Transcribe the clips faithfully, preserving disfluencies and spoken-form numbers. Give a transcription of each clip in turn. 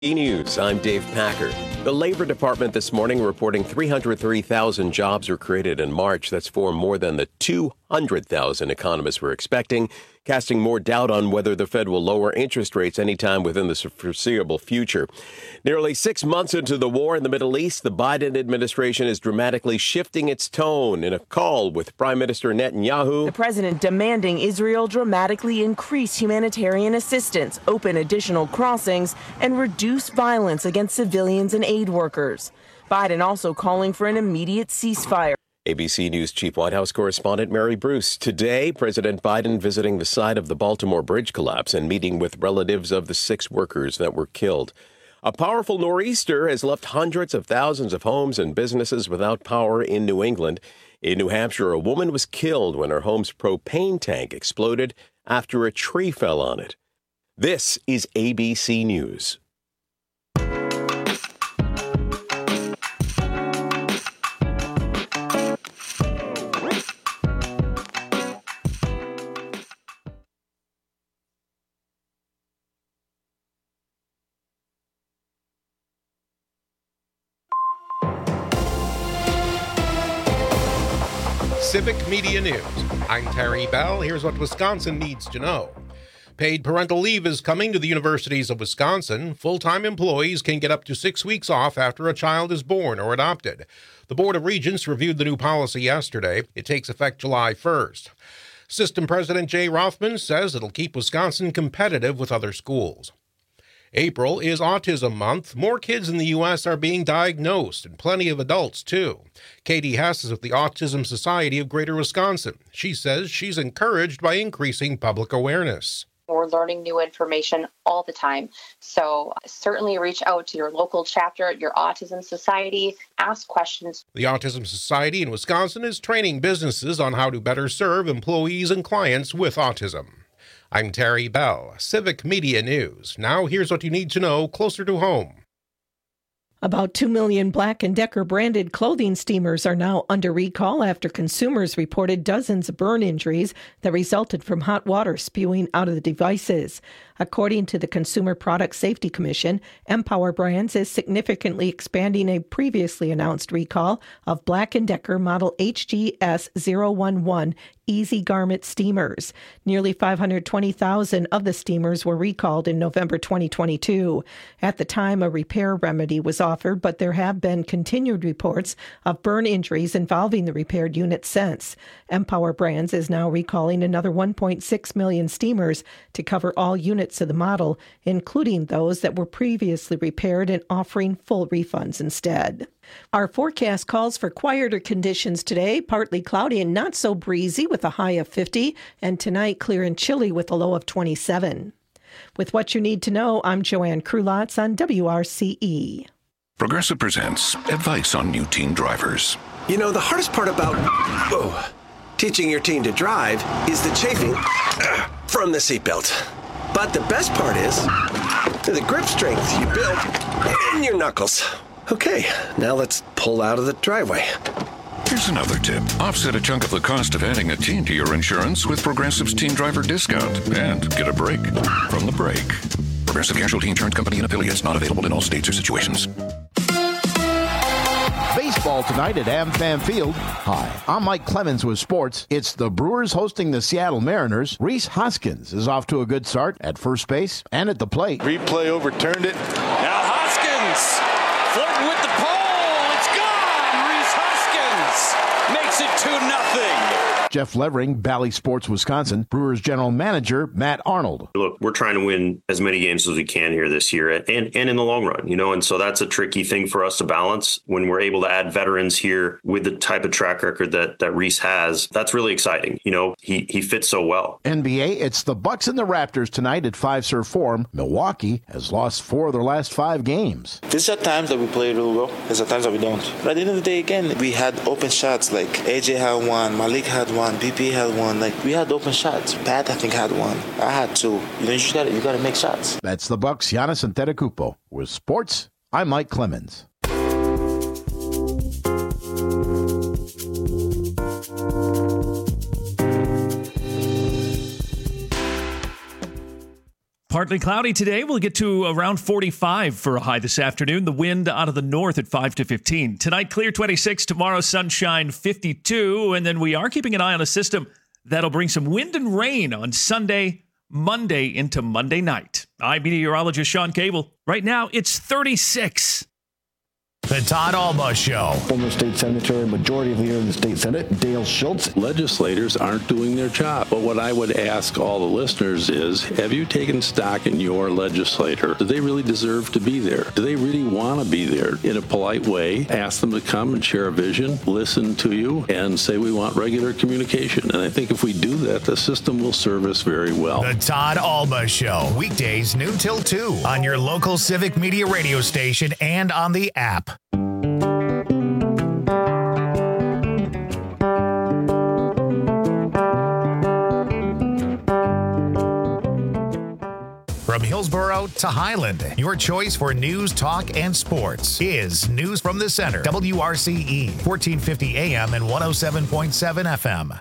E! News, I'm Dave Packer. The Labor Department this morning reporting three hundred three thousand jobs were created in March. That's for more than the two hundred thousand economists were expecting, casting more doubt on whether the Fed will lower interest rates anytime within the foreseeable future. Nearly six months into the war in the Middle East, the Biden administration is dramatically shifting its tone. In a call with Prime Minister Netanyahu, the president demanding Israel dramatically increase humanitarian assistance, open additional crossings, and reduce violence against civilians and aid workers. Biden also calling for an immediate ceasefire. A B C News Chief White House correspondent Mary Bruce. Today, President Biden visiting the site of the Baltimore Bridge collapse and meeting with relatives of the six workers that were killed. A powerful nor'easter has left hundreds of thousands of homes and businesses without power in New England. In New Hampshire, a woman was killed when her home's propane tank exploded after a tree fell on it. This is A B C News. Civic Media News. I'm Terry Bell. Here's what Wisconsin needs to know. Paid parental leave is coming to the universities of Wisconsin. Full-time employees can get up to six weeks off after a child is born or adopted. The Board of Regents reviewed the new policy yesterday. It takes effect July first. System President Jay Rothman says it'll keep Wisconsin competitive with other schools. April is Autism Month. More kids in the U S are being diagnosed, and plenty of adults, too. Katie Hess is with the Autism Society of Greater Wisconsin. She says she's encouraged by increasing public awareness. We're learning new information all the time. So certainly reach out to your local chapter, your Autism Society, ask questions. The Autism Society in Wisconsin is training businesses on how to better serve employees and clients with autism. I'm Terry Bell, Civic Media News. Now here's what you need to know closer to home. About two million Black and Decker branded clothing steamers are now under recall after consumers reported dozens of burn injuries that resulted from hot water spewing out of the devices. According to the Consumer Product Safety Commission, Empower Brands is significantly expanding a previously announced recall of Black and Decker model H G S zero one one Easy Garment steamers. Nearly five hundred twenty thousand of the steamers were recalled in November twenty twenty-two. At the time, a repair remedy was offered, but there have been continued reports of burn injuries involving the repaired units since. Empower Brands is now recalling another one point six million steamers to cover all units of the model, including those that were previously repaired, and offering full refunds instead. Our forecast calls for quieter conditions today, partly cloudy and not so breezy with a high of fifty, and tonight clear and chilly with a low of twenty-seven. With what you need to know, I'm Joanne Krulotz on W R C E. Progressive presents advice on new teen drivers. You know, the hardest part about whoa, teaching your teen to drive is the chafing from the seatbelt. But the best part is the grip strength you build in your knuckles. Okay, now let's pull out of the driveway. Here's another tip. Offset a chunk of the cost of adding a teen to your insurance with Progressive's Teen Driver Discount and get a break from the brake. Progressive Casualty Insurance Company and affiliates, not available in all states or situations. Baseball tonight at AmFam Field. Hi, I'm Mike Clemens with sports. It's the Brewers hosting the Seattle Mariners. Rhys Hoskins is off to a good start at first base and at the plate. Replay overturned it. Now Hoskins flirting with the pole. It's gone. Rhys Hoskins makes it two nothing. Jeff Levering, Bally Sports, Wisconsin. Brewers general manager Matt Arnold. Look, we're trying to win as many games as we can here this year and, and in the long run, you know, and so that's a tricky thing for us to balance when we're able to add veterans here with the type of track record that, that Rhys has. That's really exciting. You know, he, he fits so well. N B A, it's the Bucks and the Raptors tonight at Fiserv Forum. Milwaukee has lost four of their last five games. There's at times that we play really well. There's at times that we don't. But at the end of the day, again, we had open shots. Like A J had one, Malik had one. B P had one. Like, we had open shots. Pat, I think, had one. I had two. You know, you just gotta, you gotta make shots. That's the Bucks. Giannis Antetokounmpo. With sports, I'm Mike Clemens. Partly cloudy today. We'll get to around forty-five for a high this afternoon. The wind out of the north at five to fifteen. Tonight, clear twenty-six. Tomorrow, sunshine fifty-two. And then we are keeping an eye on a system that'll bring some wind and rain on Sunday, Monday into Monday night. I'm meteorologist Sean Cable. Right now, it's thirty-six. The Todd Alba Show. Former state senator and majority leader in the state senate, Dale Schultz. Legislators aren't doing their job. But what I would ask all the listeners is, have you taken stock in your legislator? Do they really deserve to be there? Do they really want to be there? In a polite way, ask them to come and share a vision, listen to you, and say we want regular communication. And I think if we do that, the system will serve us very well. The Todd Alba Show. Weekdays noon till two on your local Civic Media radio station and on the app. From Hillsborough to Highland, your choice for news, talk, and sports is News from the Center. W R C E, fourteen fifty A M and one oh seven point seven F M.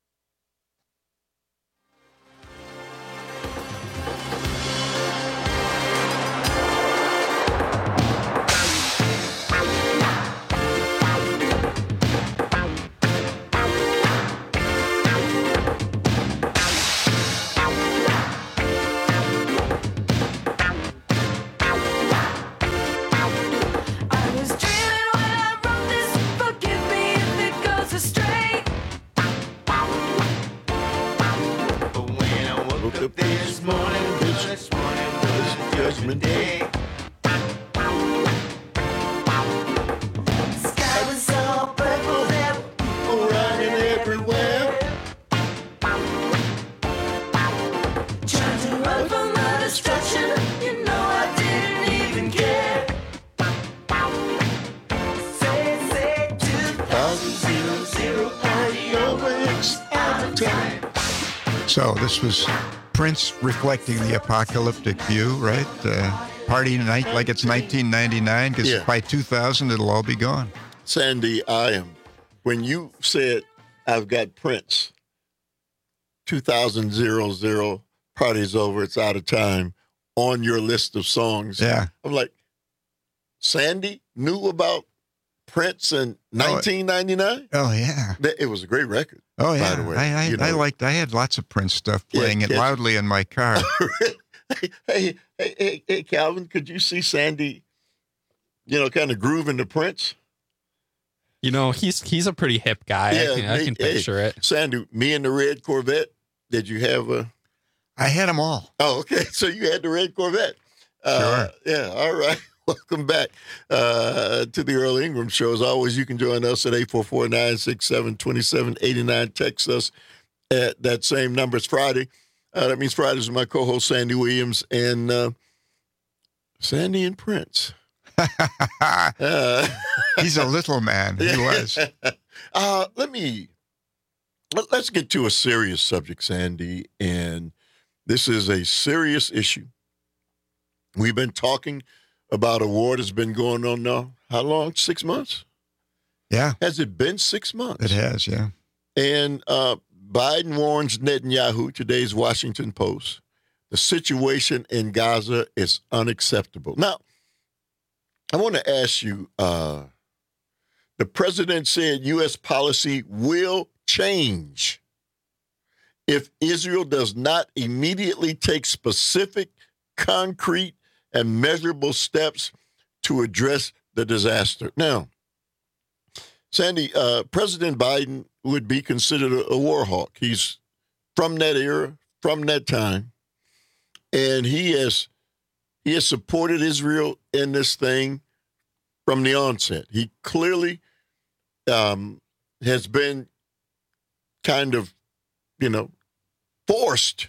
So this was Prince reflecting the apocalyptic view, right? Uh, party night like it's nineteen ninety-nine, because Yeah. by two thousand it'll all be gone. Sandy, I am. When you said I've got Prince, two thousand zero zero, party's over, it's out of time, on your list of songs. Yeah. I'm like, Sandy knew about Prince in nineteen ninety-nine? Oh yeah. That- It was a great record. Oh yeah. By the way, I I, you I know. liked. I had lots of Prince stuff Yeah, playing it kids. loudly in my car. hey, hey, hey, hey, Calvin, could you see Sandy, you know, kind of grooving to Prince? You know, he's he's a pretty hip guy. I can, I me- can hey, picture it. Sandy, me and the red Corvette. Did you have a? I had them all. Oh, okay. So you had the red Corvette. Uh, yeah. All right. Welcome back uh, to the Earl Ingram Show. As always, you can join us at eight four four, nine six seven, two seven eight nine. Text us at that same number. It's Friday. Uh, that means Fridays with my co-host Sandy Williams and uh, Sandy and Prince. uh, He's a little man. He was. Uh, let me let, let's get to a serious subject, Sandy, and this is a serious issue. We've been talking about a war that's been going on now. How long? Six months? Yeah. Has it been six months? It has. Yeah. And uh, Biden warns Netanyahu, today's Washington Post, the situation in Gaza is unacceptable. Now, I want to ask you, uh, the president said U S policy will change if Israel does not immediately take specific, concrete, and measurable steps to address the disaster. Now, Sandy, uh, President Biden would be considered a, a war hawk. He's from that era, from that time, and he has he has supported Israel in this thing from the onset. He clearly um, has been kind of, you know, forced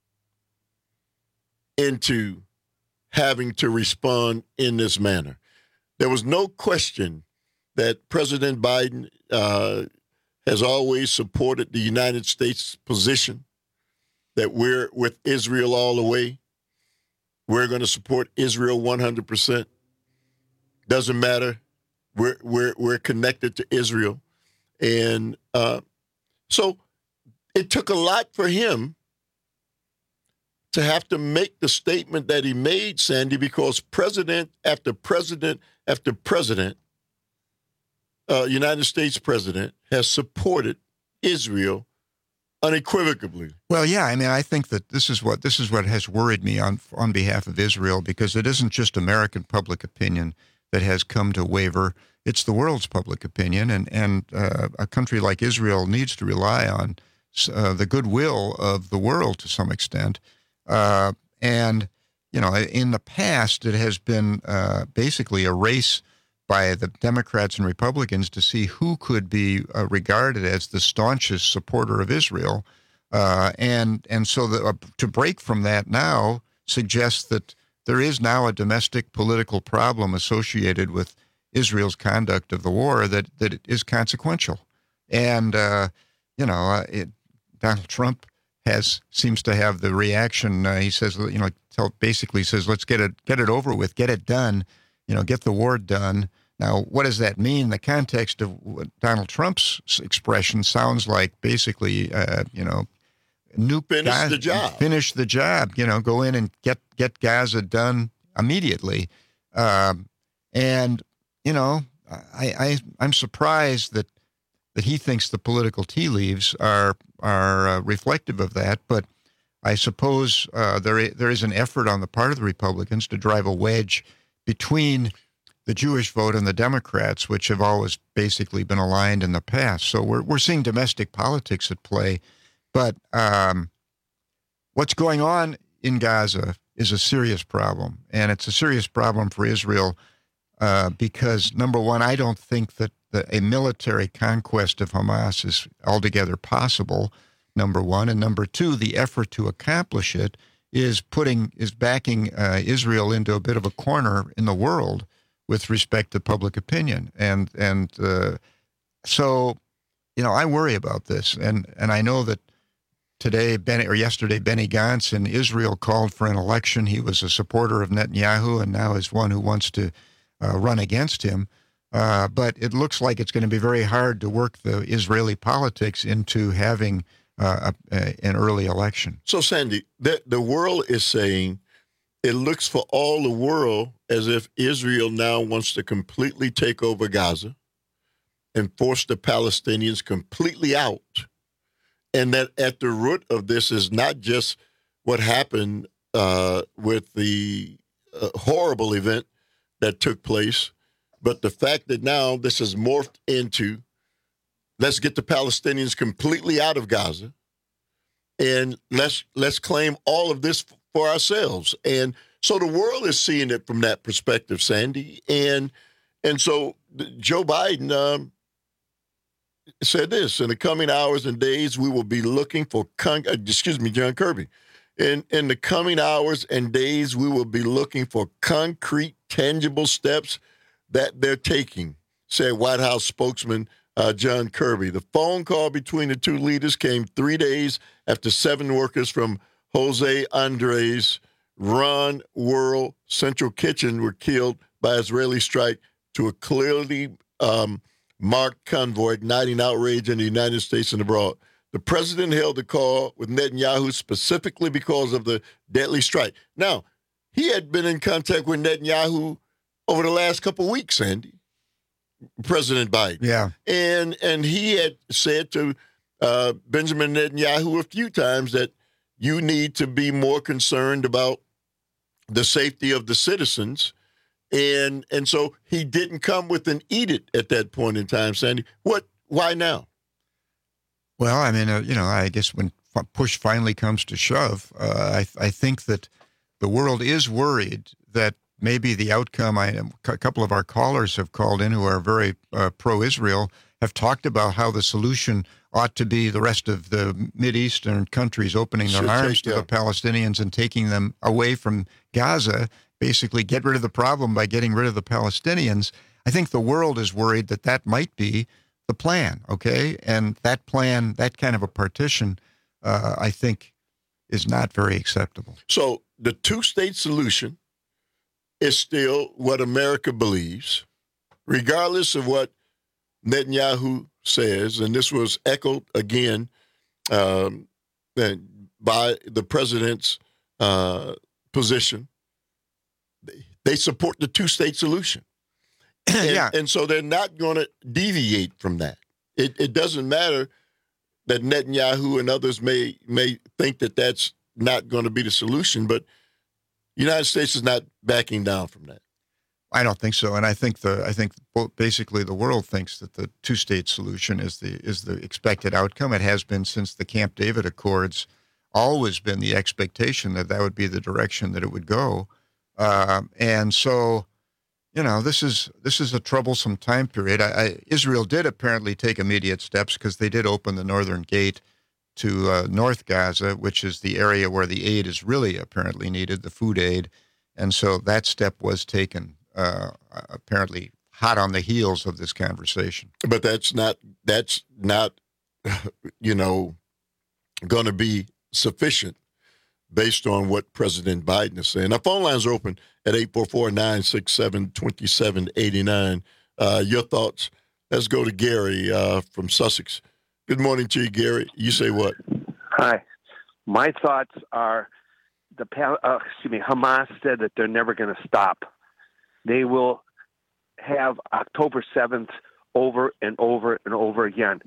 into having to respond in this manner. There was no question that President Biden uh, has always supported the United States position that we're with Israel all the way. We're going to support Israel one hundred percent. Doesn't matter. We're we're we're connected to Israel, and uh, so it took a lot for him to have to make the statement that he made, Sandy, because president after president after president, uh, United States president, has supported Israel unequivocally. Well, yeah, I mean, I think that this is what this is what has worried me on on behalf of Israel, because it isn't just American public opinion that has come to waver. It's the world's public opinion, and and uh, a country like Israel needs to rely on uh, the goodwill of the world to some extent. Uh, and you know, in the past, it has been uh, basically a race by the Democrats and Republicans to see who could be uh, regarded as the staunchest supporter of Israel. Uh, and and so the, uh, to break from that now suggests that there is now a domestic political problem associated with Israel's conduct of the war that, that is consequential. And, uh, you know, uh, it, Donald Trump has seems to have the reaction. Uh, he says, you know, tell, basically says, let's get it get it over with, get it done, you know, get the war done. Now, what does that mean? The context of Donald Trump's expression sounds like basically, uh, you know, nuke finish Gaza, the job. Finish the job. You know, go in and get get Gaza done immediately. Um, and you know, I, I I'm surprised that that he thinks the political tea leaves are are uh, reflective of that. But I suppose uh, there there is an effort on the part of the Republicans to drive a wedge between the Jewish vote and the Democrats, which have always basically been aligned in the past. So we're we're seeing domestic politics at play. But um, what's going on in Gaza is a serious problem, and it's a serious problem for Israel uh, because, number one, I don't think that the, a military conquest of Hamas is altogether possible, number one. And number two, the effort to accomplish it is putting is backing uh, Israel into a bit of a corner in the world with respect to public opinion. And and uh, so, you know, I worry about this, and and I know that today, Benny, or yesterday, Benny Gantz in Israel called for an election. He was a supporter of Netanyahu and now is one who wants to uh, run against him. Uh, but it looks like it's going to be very hard to work the Israeli politics into having uh, a, a, an early election. So, Sandy, the, the world is saying it looks for all the world as if Israel now wants to completely take over Gaza and force the Palestinians completely out. And that at the root of this is not just what happened uh, with the uh, horrible event that took place, but the fact that now this has morphed into let's get the Palestinians completely out of Gaza and let's let's claim all of this for ourselves. And so the world is seeing it from that perspective, Sandy. And and so Joe Biden um, said this: in the coming hours and days, we will be looking for, con- excuse me, John Kirby. In, in the coming hours and days, we will be looking for concrete, tangible steps that they're taking, said White House spokesman uh, John Kirby. The phone call between the two leaders came three days after seven workers from Jose Andres' Run World Central Kitchen were killed by Israeli strike to a clearly um, marked convoy, igniting outrage in the United States and abroad. The president held the call with Netanyahu specifically because of the deadly strike. Now, he had been in contact with Netanyahu over the last couple of weeks, Andy, President Biden. Yeah. And and he had said to uh, Benjamin Netanyahu a few times that you need to be more concerned about the safety of the citizens. And and so he didn't come with an edict at that point in time, Sandy. What? Why now? Well, I mean, uh, you know, I guess when push finally comes to shove, uh, I, I think that the world is worried that maybe the outcome, I, a couple of our callers have called in who are very uh, pro-Israel, have talked about how the solution ought to be the rest of the Mideastern countries opening their Should arms take, to yeah. the Palestinians and taking them away from Gaza, basically get rid of the problem by getting rid of the Palestinians. I think the world is worried that that might be the plan, okay? And that plan, that kind of a partition, uh, I think, is not very acceptable. So the two-state solution is still what America believes, regardless of what Netanyahu says, and this was echoed again um, by the president's uh, position. They, they support the two-state solution. and, yeah. and so they're not going to deviate from that. It, it doesn't matter that Netanyahu and others may may think that that's not going to be the solution, but the United States is not backing down from that. I don't think so, and I think the I think basically the world thinks that the two-state solution is the is the expected outcome. It has been since the Camp David Accords. Always been the expectation that that would be the direction that it would go, uh, and so, you know, this is this is a troublesome time period. I, I, Israel did apparently take immediate steps because they did open the northern gate to uh, North Gaza, which is the area where the aid is really apparently needed, the food aid, and so that step was taken. Uh, apparently, hot on the heels of this conversation. But that's not that's not, you know, going to be sufficient based on what President Biden is saying. Our phone lines are open at eight four four, nine six seven, two seven eight nine. Uh, your thoughts? Let's go to Gary uh, from Sussex. Good morning to you, Gary. You say what? Hi. My thoughts are the uh, excuse me. Hamas said that they're never going to stop. They will have October seventh over and over and over again.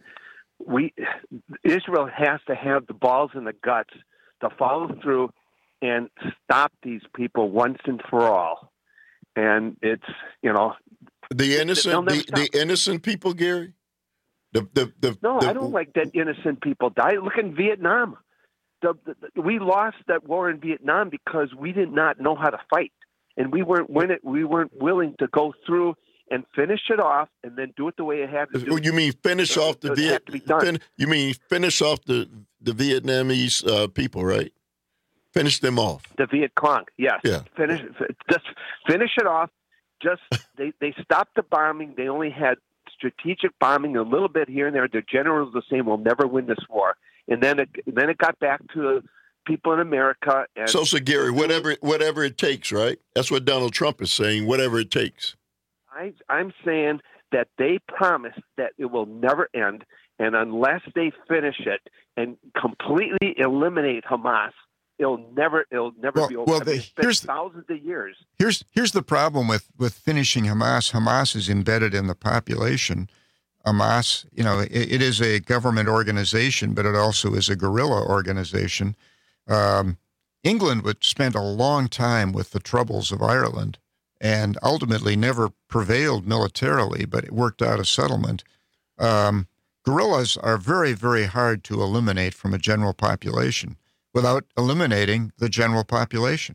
We Israel has to have the balls and the guts to follow through and stop these people once and for all. And it's, you know, the innocent the, the innocent people, Gary. The the, the no, the, I don't like that innocent people die. Look in Vietnam. The, the, we lost that war in Vietnam because we did not know how to fight, and we weren't win it. We weren't willing to go through and finish it off, and then do it the way it had to do. You mean finish it, off the Viet? Fin, you mean finish off the the Vietnamese uh, people, right? Finish them off. The Viet Cong, yes. Yeah. Finish just finish it off. Just they they stopped the bombing. They only had strategic bombing a little bit here and there. The generals were saying we'll never win this war, and then it then it got back to people in America. And so, so Gary, whatever whatever it takes, right? That's what Donald Trump is saying. Whatever it takes. I, I'm saying that they promised that it will never end, and unless they finish it and completely eliminate Hamas, it'll never it'll never well, be over. Well, I mean, the, it's been here's thousands of years. Here's here's the problem with, with finishing Hamas. Hamas is embedded in the population. Hamas, you know, it, it is a government organization, but it also is a guerrilla organization. Um, England would spend a long time with the troubles of Ireland, and ultimately never prevailed militarily, but it worked out a settlement. Um, guerrillas are very, very hard to eliminate from a general population without eliminating the general population.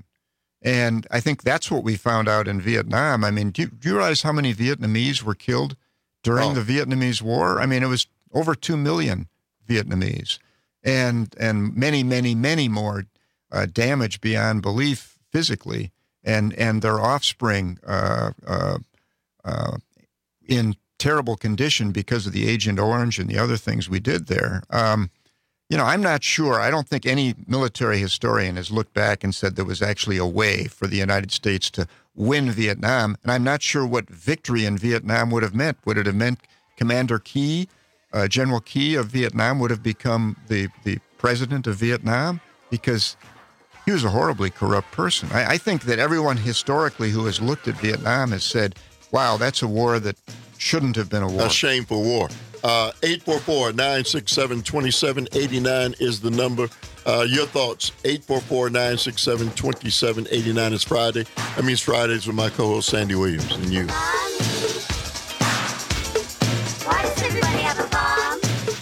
And I think that's what we found out in Vietnam. I mean, do you, do you realize how many Vietnamese were killed during oh. the Vietnamese War? I mean, it was over two million Vietnamese, and and many, many, many more uh, damaged beyond belief physically. And and their offspring uh, uh, uh, in terrible condition because of the Agent Orange and the other things we did there. Um, you know, I'm not sure. I don't think any military historian has looked back and said there was actually a way for the United States to win Vietnam. And I'm not sure what victory in Vietnam would have meant. Would it have meant Commander Key, uh, General Key of Vietnam, would have become the, the president of Vietnam? Because he was a horribly corrupt person. I, I think that everyone historically who has looked at Vietnam has said, wow, that's a war that shouldn't have been a war. A shameful war. Uh, eight four four, nine six seven, two seven eight nine is the number. Uh, your thoughts, eight four four, nine six seven, two seven eight nine is Friday. That means Fridays with my co-host Sandy Williams and you. Why does everybody have a bomb?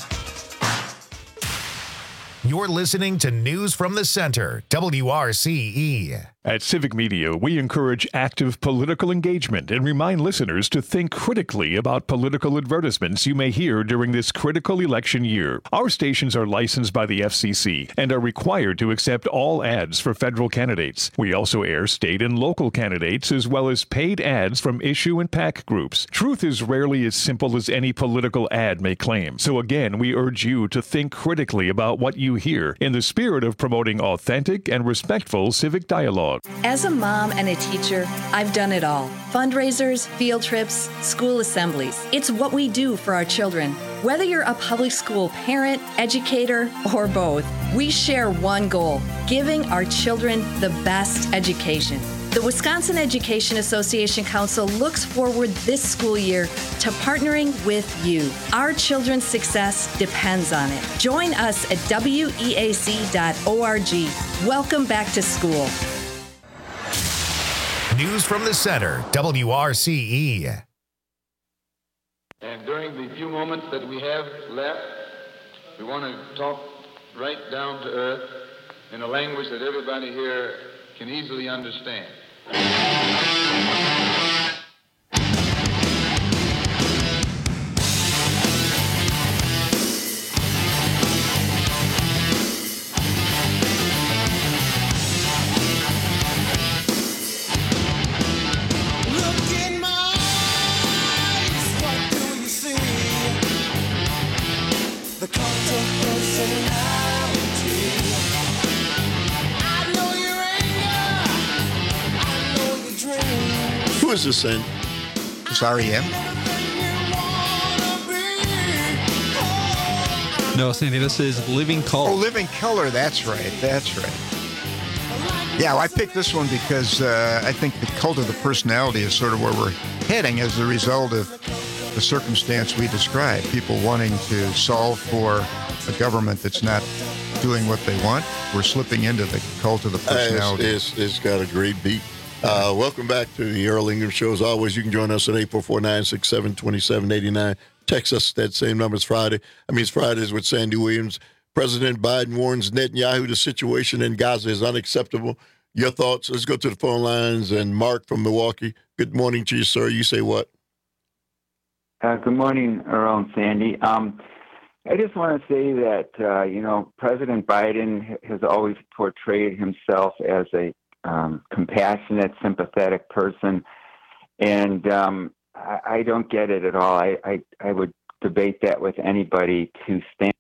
You're listening to News from the Center, W R C E. At Civic Media, we encourage active political engagement and remind listeners to think critically about political advertisements you may hear during this critical election year. Our stations are licensed by the F C C and are required to accept all ads for federal candidates. We also air state and local candidates as well as paid ads from issue and PAC groups. Truth is rarely as simple as any political ad may claim. So again, we urge you to think critically about what you hear in the spirit of promoting authentic and respectful civic dialogue. As a mom and a teacher, I've done it all. Fundraisers, field trips, school assemblies. It's what we do for our children. Whether you're a public school parent, educator, or both, we share one goal: giving our children the best education. The Wisconsin Education Association Council looks forward this school year to partnering with you. Our children's success depends on it. Join us at W E A C dot org. Welcome back to school. News from the Center, W R C E. And during the few moments that we have left, we want to talk right down to earth in a language that everybody here can easily understand. Who is this in? It's R E M. No, Sandy, this is Living Colour. Oh, Living Colour. That's right. That's right. Yeah, well, I picked this one because uh, I think the cult of the personality is sort of where we're heading as a result of the circumstance we described. People wanting to solve for a government that's not doing what they want. We're slipping into the cult of the personality. It's, it's, it's got a great beat. Uh, welcome back to the Earl Ingram Show. As always, you can join us at eight four four, nine six seven, two seven eight nine. Text us that same number. It's Friday. I mean, it's Fridays with Sandy Williams. President Biden warns Netanyahu the situation in Gaza is unacceptable. Your thoughts? Let's go to the phone lines. And Mark from Milwaukee. Good morning to you, sir. You say what? Uh, good morning, Earl and Sandy. Um, I just want to say that, uh, you know, President Biden has always portrayed himself as a um, compassionate, sympathetic person. And um, I, I don't get it at all. I, I, I would debate that with anybody to stand.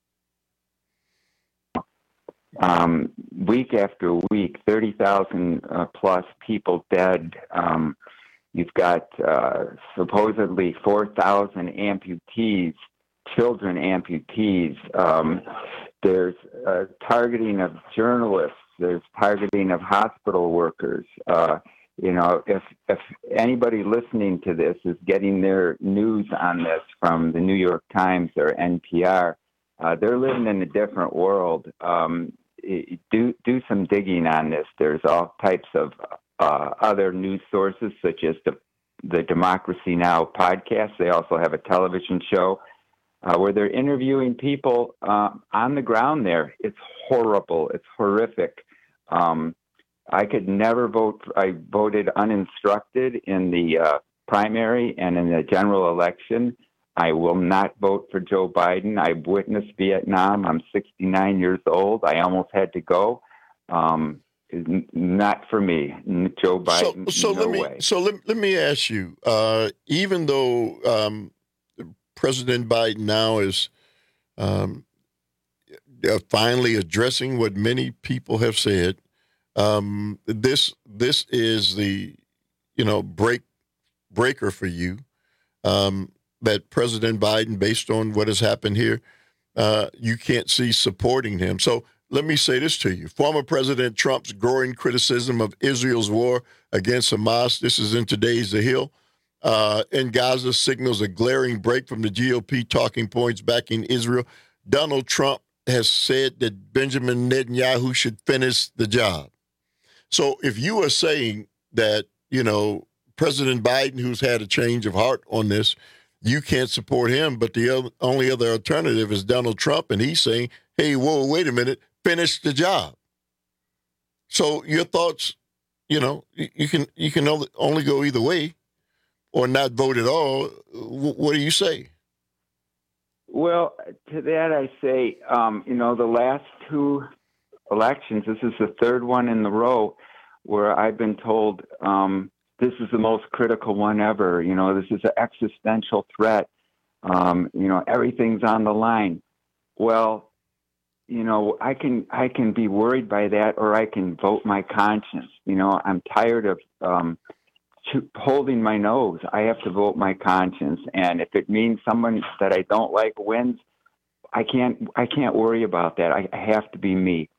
Um, week after week, thirty thousand uh, plus people dead. Um, you've got uh, supposedly four thousand amputees, children amputees. Um, there's uh, targeting of journalists. There's targeting of hospital workers. Uh, you know, if if anybody listening to this is getting their news on this from the New York Times or N P R, uh, they're living in a different world. Um, do do some digging on this. There's all types of uh, other news sources, such as the the Democracy Now! Podcast. They also have a television show uh, where they're interviewing people uh, on the ground there. It's horrible. It's horrific. Um, I could never vote. I voted uninstructed in the uh, primary and in the general election. I will not vote for Joe Biden. I've witnessed Vietnam. I'm sixty-nine years old. I almost had to go. Um, not for me. Joe Biden, so, so no let me, way. So let, let me ask you, uh, even though um, President Biden now is um, finally addressing what many people have said, um, this this is the, you know, break breaker for you. Um, that President Biden, based on what has happened here, uh, you can't see supporting him. So let me say this to you. Former President Trump's growing criticism of Israel's war against Hamas, this is in today's The Hill, uh, in Gaza signals a glaring break from the G O P talking points backing Israel. Donald Trump has said that Benjamin Netanyahu should finish the job. So if you are saying that, you know, President Biden, who's had a change of heart on this, you can't support him, but the other, only other alternative is Donald Trump, and he's saying, hey, whoa, wait a minute, finish the job. So your thoughts, you know, you can you can only go either way or not vote at all. What do you say? Well, to that I say, um, you know, the last two elections, this is the third one in the row where I've been told um, this is the most critical one ever. You know, this is an existential threat. Um, you know, everything's on the line. Well, you know, I can I can be worried by that, or I can vote my conscience. You know, I'm tired of um, cho- holding my nose. I have to vote my conscience, and if it means someone that I don't like wins, I can't. I can't worry about that. I, I have to be me.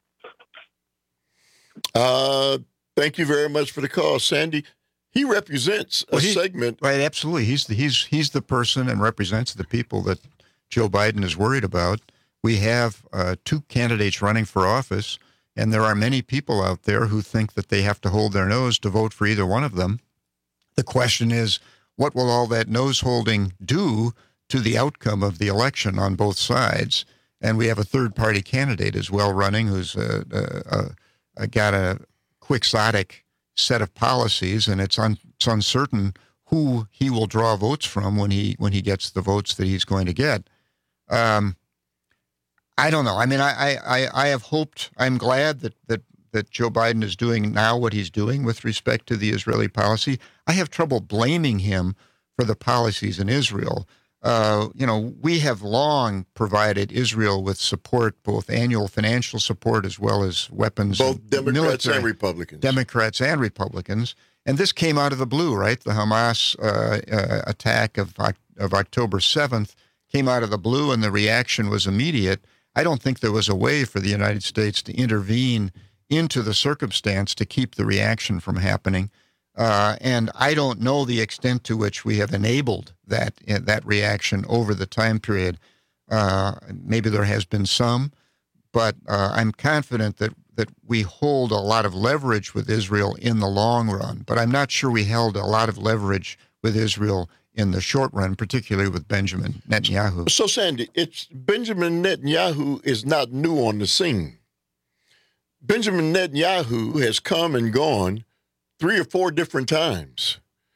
Uh, thank you very much for the call, Sandy. He represents a Well, he- segment. Right, absolutely. He's the, he's he's the person and represents the people that Joe Biden is worried about. We have uh, two candidates running for office, and there are many people out there who think that they have to hold their nose to vote for either one of them. The question is, what will all that nose holding do to the outcome of the election on both sides? And we have a third party candidate as well running who's uh, uh, uh, got a quixotic set of policies, and it's, un- it's uncertain who he will draw votes from when he when he gets the votes that he's going to get. Um, I don't know. I mean, I, I, I have hoped, I'm glad that, that, that Joe Biden is doing now what he's doing with respect to the Israeli policy. I have trouble blaming him for the policies in Israel. Uh, you know, we have long provided Israel with support, both annual financial support as well as weapons. Both and Democrats military, and Republicans. Democrats and Republicans. And this came out of the blue, right? The Hamas uh, uh, attack of, of October seventh came out of the blue, and the reaction was immediate. I don't think there was a way for the United States to intervene into the circumstance to keep the reaction from happening. Uh, and I don't know the extent to which we have enabled that uh, that reaction over the time period. Uh, maybe there has been some, but uh, I'm confident that, that we hold a lot of leverage with Israel in the long run. But I'm not sure we held a lot of leverage with Israel in the short run, particularly with Benjamin Netanyahu. So, Sandy, it's Benjamin Netanyahu is not new on the scene. Benjamin Netanyahu has come and gone three or four different times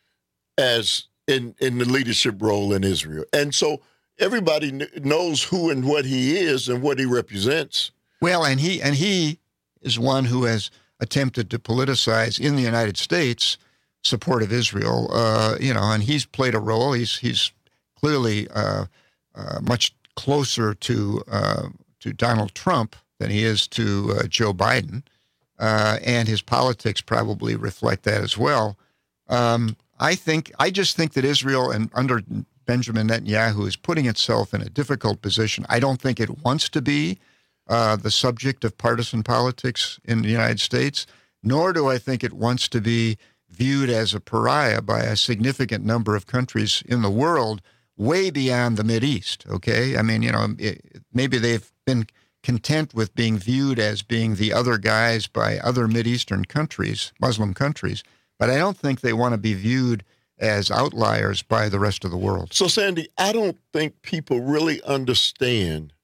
as in, in the leadership role in Israel. And so everybody kn- knows who and what he is and what he represents. Well, and he and he is one who has attempted to politicize in the United States support of Israel, uh, you know, and he's played a role. He's he's clearly uh, uh, much closer to uh, to Donald Trump than he is to uh, Joe Biden, uh, and his politics probably reflect that as well. Um, I think I just think that Israel and under Benjamin Netanyahu is putting itself in a difficult position. I don't think it wants to be uh, the subject of partisan politics in the United States, nor do I think it wants to be viewed as a pariah by a significant number of countries in the world, way beyond the Mideast, okay? I mean, you know, it, maybe they've been content with being viewed as being the other guys by other Mideastern countries, Muslim countries, but I don't think they want to be viewed as outliers by the rest of the world. So, Sandy, I don't think people really understand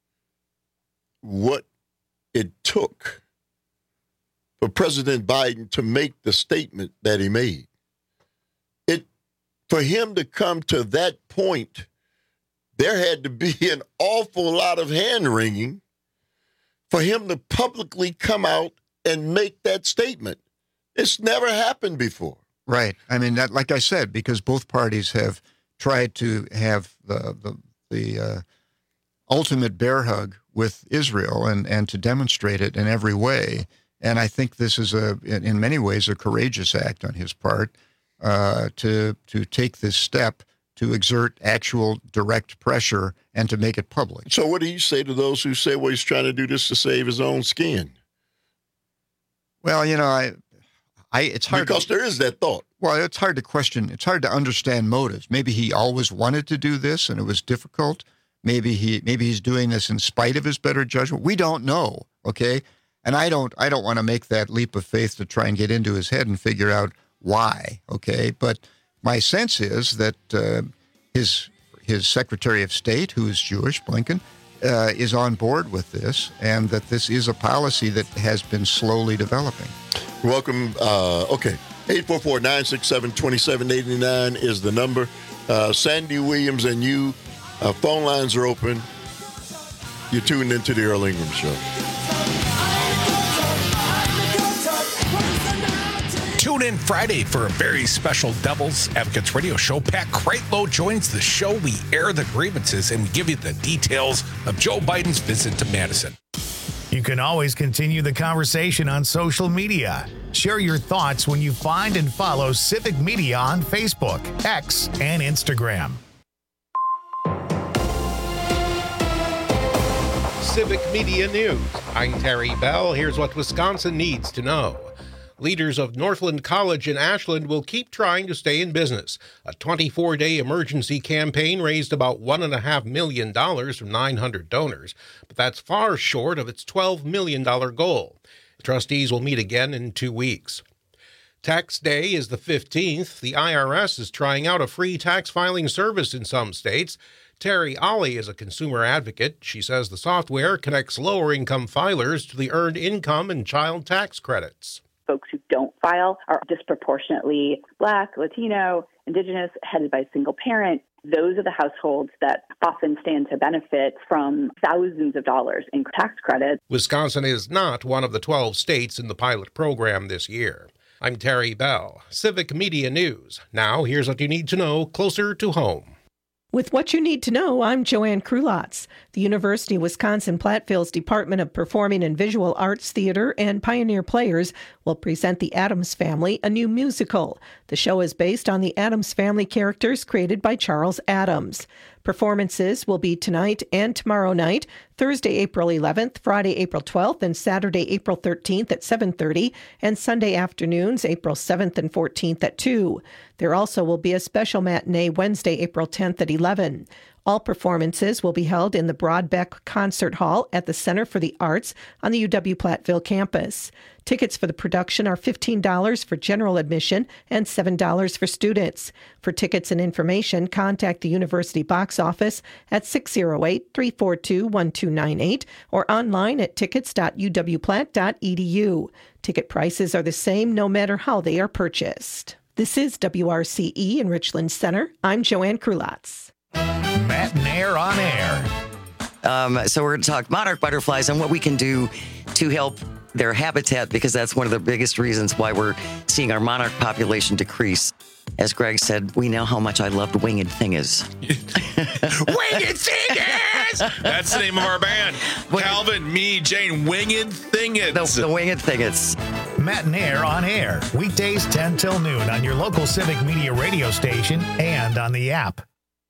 what it took for President Biden to make the statement that he made. It, for him to come to that point, there had to be an awful lot of hand-wringing for him to publicly come out and make that statement. It's never happened before. Right. I mean, that, like I said, because both parties have tried to have the the, the uh, ultimate bear hug with Israel and, and to demonstrate it in every way. And I think this is a, in many ways, a courageous act on his part uh, to to take this step to exert actual direct pressure and to make it public. So what do you say to those who say, well, he's trying to do this to save his own skin? Well, you know, I, I it's hard because to, there is that thought. Well, it's hard to question. It's hard to understand motives. Maybe he always wanted to do this and it was difficult. Maybe he maybe he's doing this in spite of his better judgment. We don't know. Okay. And I don't I don't want to make that leap of faith to try and get into his head and figure out why, okay? But my sense is that uh, his his Secretary of State, who is Jewish, Blinken, uh, is on board with this, and that this is a policy that has been slowly developing. Welcome. Uh, okay, eight four four, nine six seven, two seven eight nine is the number. Uh, Sandy Williams and you, uh, phone lines are open. You're tuned into the Earl Ingram Show. Tune in Friday for a very special Devil's Advocates radio show. Pat Kreitlow joins the show. We air the grievances and we give you the details of Joe Biden's visit to Madison. You can always continue the conversation on social media. Share your thoughts when you find and follow Civic Media on Facebook, X, and Instagram. Civic Media News. I'm Terry Bell. Here's what Wisconsin needs to know. Leaders of Northland College in Ashland will keep trying to stay in business. A twenty-four day emergency campaign raised about one point five million dollars from nine hundred donors, but that's far short of its twelve million dollars goal. The trustees will meet again in two weeks. Tax day is the fifteenth. The I R S is trying out a free tax filing service in some states. Terry Ollie is a consumer advocate. She says the software connects lower-income filers to the earned income and child tax credits. Folks who don't file are disproportionately Black, Latino, Indigenous, headed by a single parent. Those are the households that often stand to benefit from thousands of dollars in tax credits. Wisconsin is not one of the twelve states in the pilot program this year. I'm Terry Bell, Civic Media News. Now, here's what you need to know closer to home. With what you need to know, I'm Joanne Krulotz. The University of Wisconsin-Platteville's Department of Performing and Visual Arts Theater and Pioneer Players will present The Addams Family, a new musical. The show is based on the Addams Family characters created by Charles Addams. Performances will be tonight and tomorrow night, Thursday, April eleventh, Friday, April twelfth, and Saturday, April thirteenth at seven thirty, and Sunday afternoons, April seventh and fourteenth at two. There also will be a special matinee Wednesday, April tenth at eleven. All performances will be held in the Broadbeck Concert Hall at the Center for the Arts on the U W-Platteville campus. Tickets for the production are fifteen dollars for general admission and seven dollars for students. For tickets and information, contact the University box office at six oh eight, three four two, one two nine eight or online at tickets dot u w platt dot e d u. Ticket prices are the same no matter how they are purchased. This is W R C E in Richland Center. I'm Joanne Krulotz. Matt and Air on Air. Um, so we're going to talk monarch butterflies and what we can do to help their habitat, because that's one of the biggest reasons why we're seeing our monarch population decrease. As Greg said, we know how much I loved Winged Thingers. Winged Thingers! That's the name of our band. Calvin, me, Jane, Winged Thingers. The, the Winged Thingers. Matt and Air on Air. Weekdays ten till noon on your local Civic Media radio station and on the app.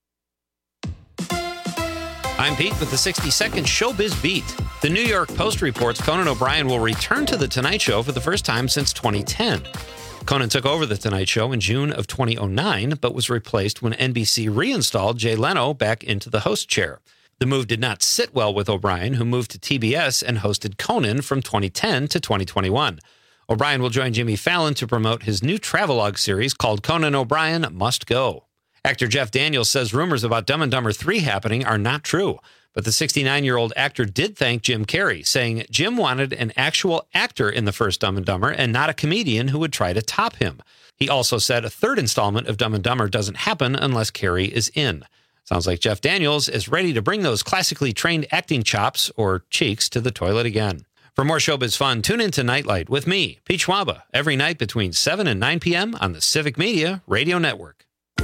I'm Pete with the sixty second Showbiz Beat. The New York Post reports Conan O'Brien will return to The Tonight Show for the first time since twenty ten. Conan took over The Tonight Show in June of twenty oh nine, but was replaced when N B C reinstalled Jay Leno back into the host chair. The move did not sit well with O'Brien, who moved to T B S and hosted Conan from twenty ten to twenty twenty-one. O'Brien will join Jimmy Fallon to promote his new travelogue series called Conan O'Brien Must Go. Actor Jeff Daniels says rumors about Dumb and Dumber three happening are not true. But the sixty-nine-year-old actor did thank Jim Carrey, saying Jim wanted an actual actor in the first Dumb and Dumber and not a comedian who would try to top him. He also said a third installment of Dumb and Dumber doesn't happen unless Carrey is in. Sounds like Jeff Daniels is ready to bring those classically trained acting chops, or cheeks, to the toilet again. For more showbiz fun, tune in to Nightlight with me, Pete Schwaba, every night between seven and nine p.m. on the Civic Media Radio Network.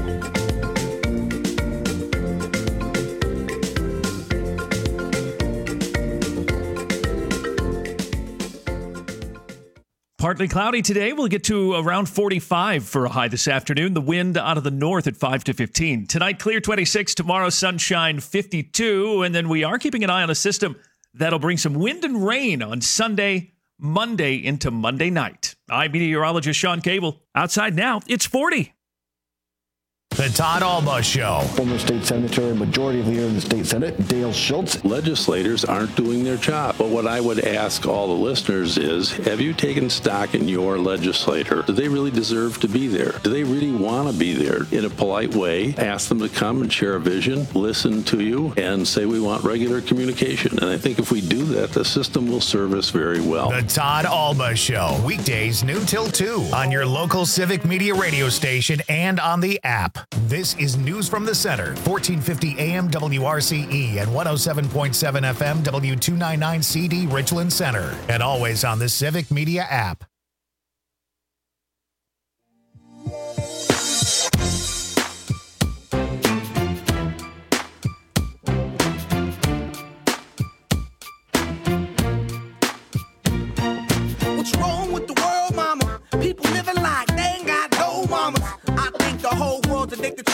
Partly cloudy today. We'll get to around forty-five for a high this afternoon. The wind out of the north at five to fifteen. Tonight, clear twenty-six. Tomorrow, sunshine fifty-two. And then we are keeping an eye on a system that'll bring some wind and rain on Sunday, Monday into Monday night. I'm meteorologist Sean Cable. Outside now, it's forty. The Todd Alba Show. Former state senator and majority leader in the state senate, Dale Schultz. Legislators aren't doing their job. But what I would ask all the listeners is, have you taken stock in your legislator? Do they really deserve to be there? Do they really want to be there? In a polite way, ask them to come and share a vision, listen to you, and say we want regular communication. And I think if we do that, the system will serve us very well. The Todd Alba Show. Weekdays noon till two on your local Civic Media radio station and on the app. This is News from the Center, fourteen fifty A M W R C E and one oh seven point seven F M W two ninety-nine C D Richland Center, and always on the Civic Media app.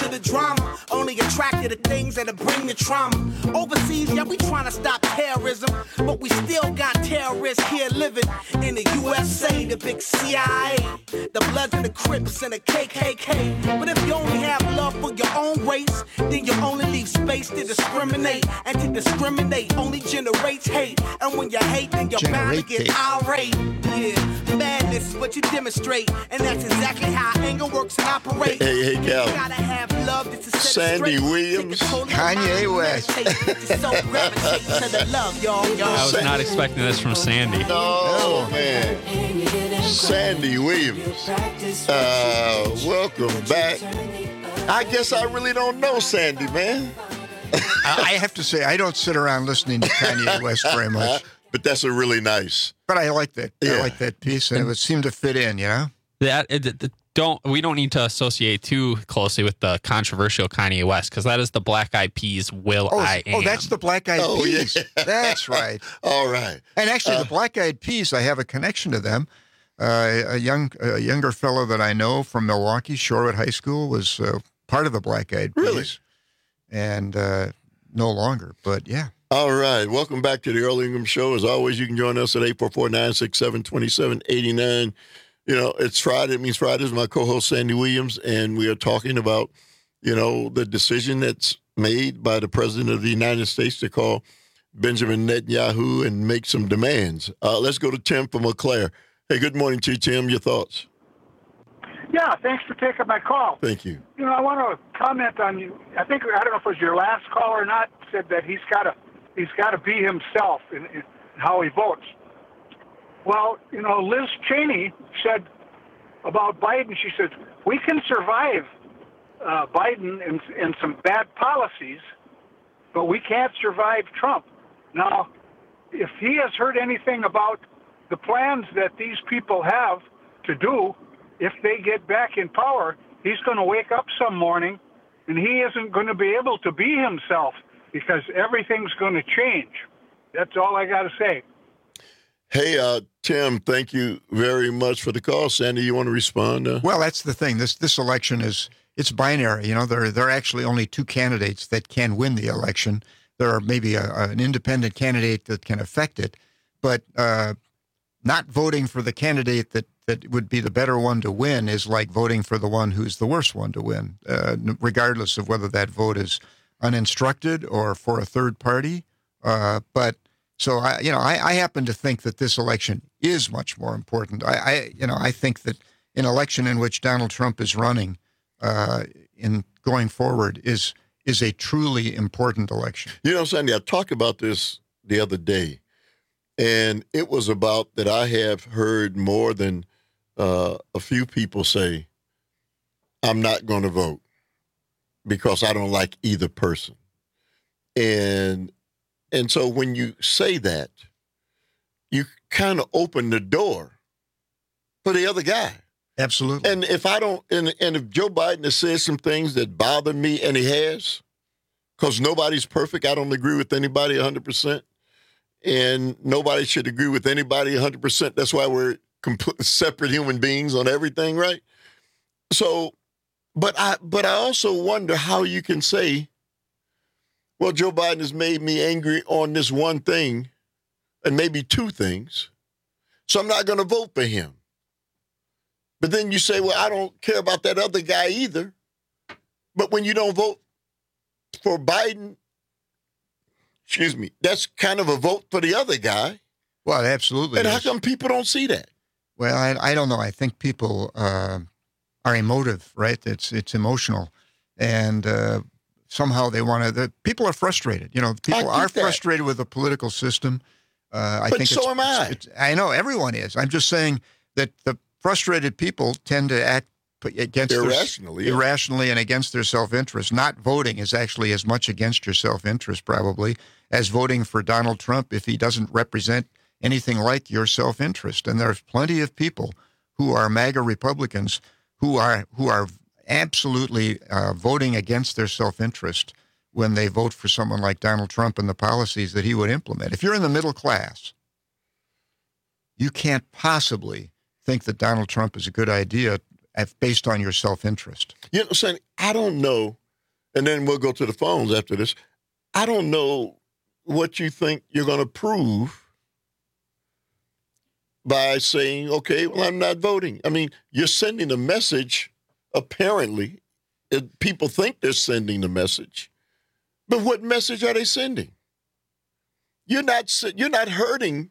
to the drama, only attracted to things that'll bring the trauma. Overseas, yeah, we trying to stop terrorism, but we still got terrorists here living in the U S A, the big C I A, the Bloods and the Crips and the K K K. But if you only have love for your own race, then you only leave space to discriminate, and to discriminate only generates hate. And when you hate, then you're bound to get irate. Yeah, madness is what you demonstrate, and that's exactly how anger works and operates. Hey, hey, Cal. You gotta have love to set Sandy straight. Williams, Kanye West. So gravitate to the love, y'all, y'all. I was not expecting this from Sandy. No, oh, man. Sandy Williams. Uh, welcome back. I guess I really don't know Sandy, man. I have to say, I don't sit around listening to Kanye West very much. But that's a really nice. But I like that. Yeah. I like that piece, and it would seem to fit in, you know? That it, it, don't we don't need to associate too closely with the controversial Kanye West, because that is the Black Eyed Peas "Will Oh, I Am." oh, that's the Black Eyed Oh, Peas. yeah. That's right. All right. And actually, Uh, the Black Eyed Peas, I have a connection to them. Uh, a young, a younger fellow that I know from Milwaukee, Shorewood High School, was uh, part of the Black Eyed Peas. Really? And uh, no longer, but yeah. All right. Welcome back to the Earl Ingham Show. As always, you can join us at eight four four, nine six seven, two seven eight nine. You know, it's Friday. It means Friday is my co-host, Sandy Williams, and we are talking about, you know, the decision that's made by the President of the United States to call Benjamin Netanyahu and make some demands. Uh, let's go to Tim from Eau Claire. Hey, good morning to you, Tim. Your thoughts? Yeah, thanks for taking my call. Thank you. You know, I want to comment on you. I think, I don't know if it was your last call or not, said that he's got to he's got to be himself in, in how he votes. Well, you know, Liz Cheney said about Biden, she said, we can survive uh, Biden and, and some bad policies, but we can't survive Trump. Now, if he has heard anything about the plans that these people have to do, if they get back in power, he's going to wake up some morning and he isn't going to be able to be himself because everything's going to change. That's all I got to say. Hey, uh, Tim, thank you very much for the call. Sandy, you want to respond? Uh? Well, that's the thing. This this election is it's binary. You know, there there are actually only two candidates that can win the election. There are maybe a, an independent candidate that can affect it, but uh, not voting for the candidate that, that would be the better one to win is like voting for the one who's the worst one to win, uh, regardless of whether that vote is uninstructed or for a third party. Uh, but so I, you know, I, I happen to think that this election is much more important. I, I you know, I think that an election in which Donald Trump is running uh, in going forward is is a truly important election. You know, Sandy, I talked about this the other day, and it was about that I have heard more than uh, a few people say, I'm not going to vote because I don't like either person. And and so when you say that, you kind of open the door for the other guy. Absolutely. And if I don't, and, and if Joe Biden has said some things that bother me, and he has, because nobody's perfect, I don't agree with anybody one hundred percent, and nobody should agree with anybody one hundred percent. That's why we're complete, separate human beings on everything, right? So, but I, but I also wonder how you can say, well, Joe Biden has made me angry on this one thing, and maybe two things, so I'm not going to vote for him. But then you say, well, I don't care about that other guy either. But when you don't vote for Biden, excuse me, that's kind of a vote for the other guy. Well, absolutely. And is. how come people don't see that? Well, I, I don't know. I think people uh, are emotive, right? It's it's emotional. And uh, somehow they want to, the, people are frustrated. You know, people are that. frustrated with the political system. Uh, I But think so it's, am I. It's, it's, I know everyone is. I'm just saying that the frustrated people tend to act against irrationally, their, yeah. irrationally and against their self-interest. Not voting is actually as much against your self-interest, probably, as voting for Donald Trump if he doesn't represent anything like your self-interest. And there's plenty of people who are MAGA Republicans who are who are absolutely uh, voting against their self-interest when they vote for someone like Donald Trump and the policies that he would implement. If you're in the middle class, you can't possibly think that Donald Trump is a good idea based on your self-interest. You know, Sandy, I don't know, and then we'll go to the phones after this. I don't know what you think you're going to prove by saying, okay, well, I'm not voting. I mean, you're sending a message, apparently. It, people think they're sending the message. But what message are they sending? You're not, you're not hurting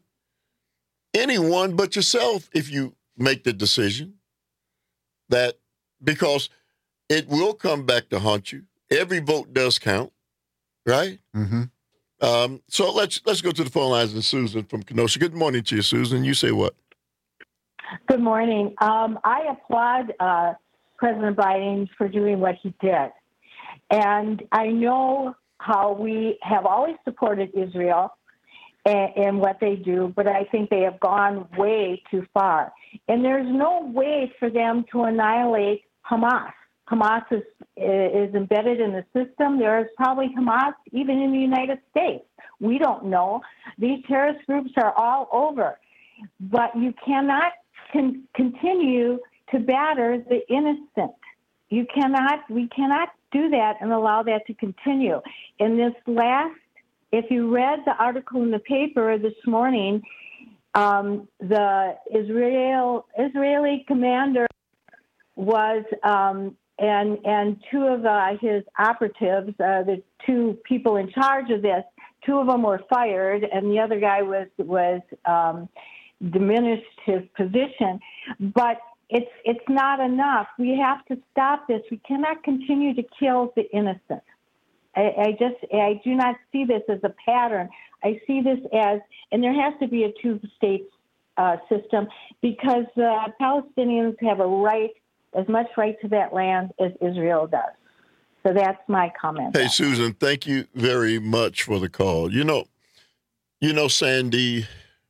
anyone but yourself if you make the decision that, because it will come back to haunt you. Every vote does count, right? Mm-hmm. Um, so let's let's go to the phone lines and Susan from Kenosha. Good morning to you, Susan. You say what? Good morning. Um, I applaud uh, President Biden for doing what he did. And I know how we have always supported Israel and, and what they do, but I think they have gone way too far. And there's no way for them to annihilate Hamas. Hamas is, is embedded in the system. There is probably Hamas even in the United States. We don't know. These terrorist groups are all over. But you cannot con- continue to batter the innocent. You cannot, we cannot do that and allow that to continue. In this last, if you read the article in the paper this morning, um, the Israel Israeli commander was, um, and and two of uh, his operatives, uh, the two people in charge of this, two of them were fired, and the other guy was was um, diminished his position. But it's it's not enough. We have to stop this. We cannot continue to kill the innocent. I, I just I do not see this as a pattern. I see this as, and there has to be a two-state uh, system because uh, Palestinians have a right, as much right to that land as Israel does. So that's my comment. Hey, Susan, thank you very much for the call. You know, you know, Sandy,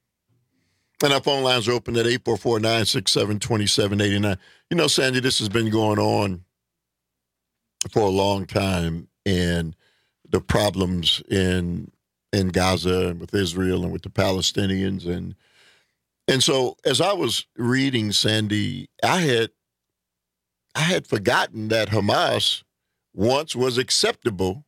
and our phone lines are open at eight four four, nine six seven, two seven eight nine. You know, Sandy, this has been going on for a long time, and the problems in in Gaza and with Israel and with the Palestinians. And and so as I was reading, Sandy, I had I had forgotten that Hamas once was acceptable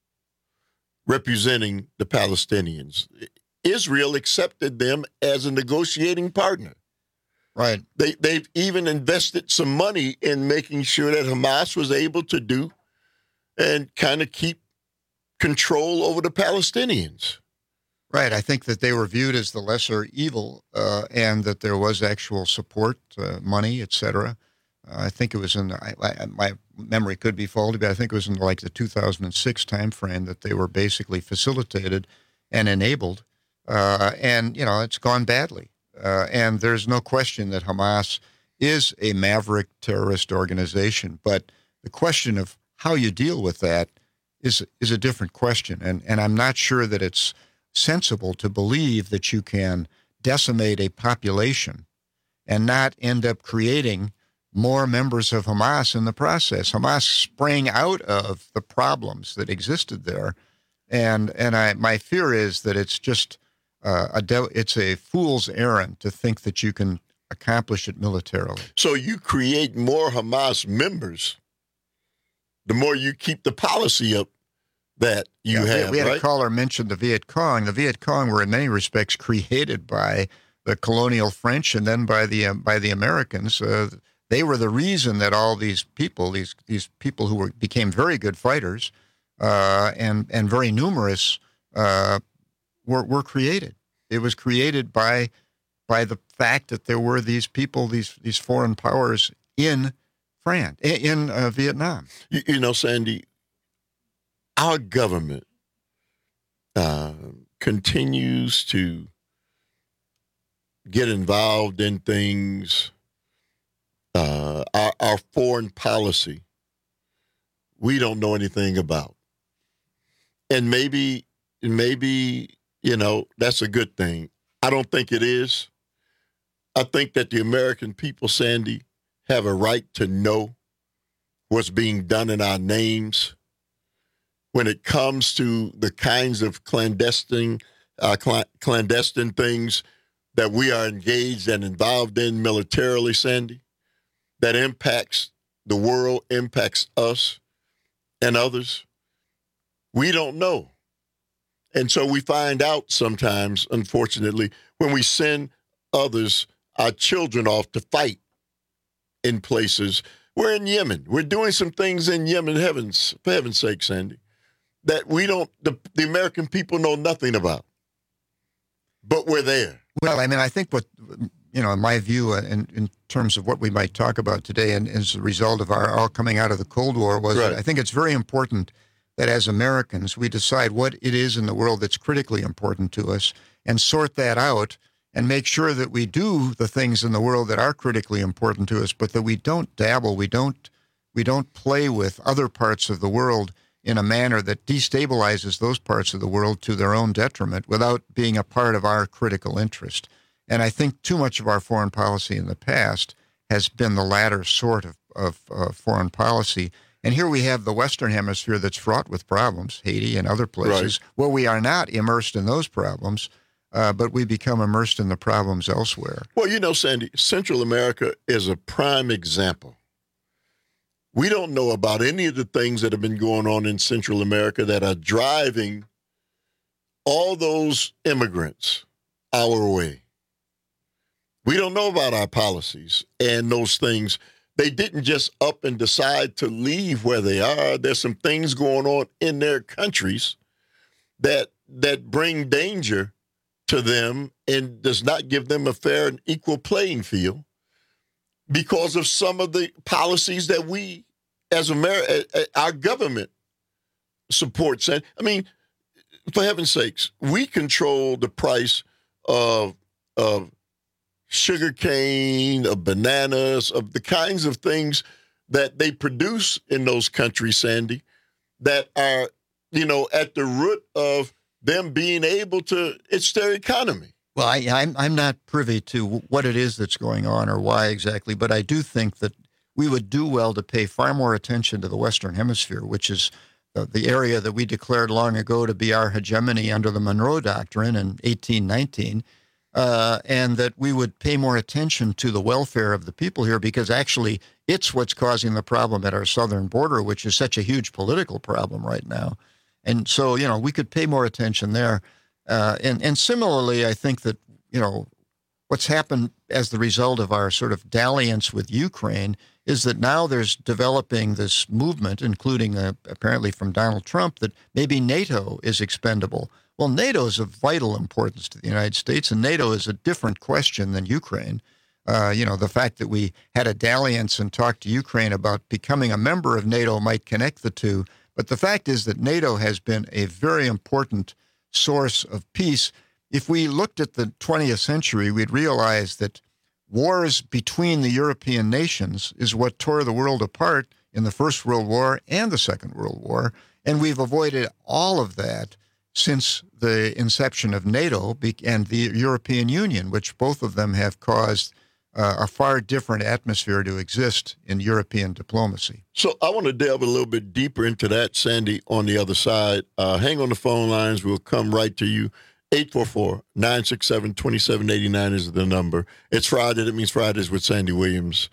representing the Palestinians. Israel accepted them as a negotiating partner. Right. They, they've even invested some money in making sure that Hamas was able to do and kind of keep control over the Palestinians. Right. I think that they were viewed as the lesser evil uh, and that there was actual support, uh, money, et cetera. Uh, I think it was in, I, I, my memory could be faulty, but I think it was in like the two thousand six timeframe that they were basically facilitated and enabled. Uh, and, you know, it's gone badly. Uh, and there's no question that Hamas is a maverick terrorist organization. But the question of how you deal with that is is a different question. And, and I'm not sure that it's sensible to believe that you can decimate a population and not end up creating more members of Hamas in the process. Hamas sprang out of the problems that existed there. And and I my fear is that it's just uh, a de- it's a fool's errand to think that you can accomplish it militarily. So you create more Hamas members, the more you keep the policy up that you yeah, have, we, we had right? a caller mention the Viet Cong. The Viet Cong were in many respects created by the colonial French and then by the um, by the Americans. Uh, they were the reason that all these people, these these people who were became very good fighters uh, and and very numerous, uh, were were created. It was created by by the fact that there were these people, these these foreign powers in France, in uh, Vietnam. You, you know, Sandy, our government uh, continues to get involved in things. Uh, our, our foreign policy, we don't know anything about. And maybe, maybe, you know, that's a good thing. I don't think it is. I think that the American people, Sandy, have a right to know what's being done in our names when it comes to the kinds of clandestine, uh, cl- clandestine things that we are engaged and involved in militarily, Sandy. that impacts the world, impacts us and others? We don't know. And so we find out sometimes, unfortunately, when we send others, our children, off to fight in places. We're in Yemen. We're doing some things in Yemen, heavens, for heaven's sake, Sandy, that we don't, the, the American people know nothing about. But we're there. Well, I mean, I think what, you know, in my view, in, in terms of what we might talk about today, and as a result of our all coming out of the Cold War, was Right. that I think it's very important that as Americans, we decide what it is in the world that's critically important to us and sort that out and make sure that we do the things in the world that are critically important to us, but that we don't dabble, we don't, we don't play with other parts of the world in a manner that destabilizes those parts of the world to their own detriment without being a part of our critical interest. And I think too much of our foreign policy in the past has been the latter sort of, of uh, foreign policy. And here we have the Western Hemisphere that's fraught with problems, Haiti and other places, Right. where we are not immersed in those problems, uh, but we become immersed in the problems elsewhere. Well, you know, Sandy, Central America is a prime example. We don't know about any of the things that have been going on in Central America that are driving all those immigrants our way. We don't know about our policies and those things. They didn't just up and decide to leave where they are. There's some things going on in their countries that that bring danger to them and does not give them a fair and equal playing field because of some of the policies that we, as America, our government supports. And I mean, for heaven's sakes, we control the price of of sugar cane, of bananas, of the kinds of things that they produce in those countries, Sandy, that are, you know, at the root of them being able to, it's their economy. Well, I, I'm I'm not privy to what it is that's going on or why exactly, but I do think that we would do well to pay far more attention to the Western Hemisphere, which is the, the area that we declared long ago to be our hegemony under the Monroe Doctrine in eighteen nineteen, uh, and that we would pay more attention to the welfare of the people here, because actually it's what's causing the problem at our southern border, which is such a huge political problem right now. And so, you know, we could pay more attention there. Uh, and, and similarly, I think that, you know, what's happened as the result of our sort of dalliance with Ukraine is that now there's developing this movement, including uh, apparently from Donald Trump, that maybe NATO is expendable. Well, NATO is of vital importance to the United States, and NATO is a different question than Ukraine. Uh, you know, the fact that we had a dalliance and talked to Ukraine about becoming a member of NATO might connect the two. But the fact is that NATO has been a very important source of peace. If we looked at the twentieth century, we'd realize that wars between the European nations is what tore the world apart in the First World War and the Second World War. And we've avoided all of that since the inception of NATO and the European Union, which both of them have caused Uh, a far different atmosphere to exist in European diplomacy. So I want to delve a little bit deeper into that, Sandy, on the other side. Uh, hang on the phone lines. We'll come right to you. eight four four, nine six seven, two seven eight nine is the number. It's Friday. That means Fridays with Sandy Williams.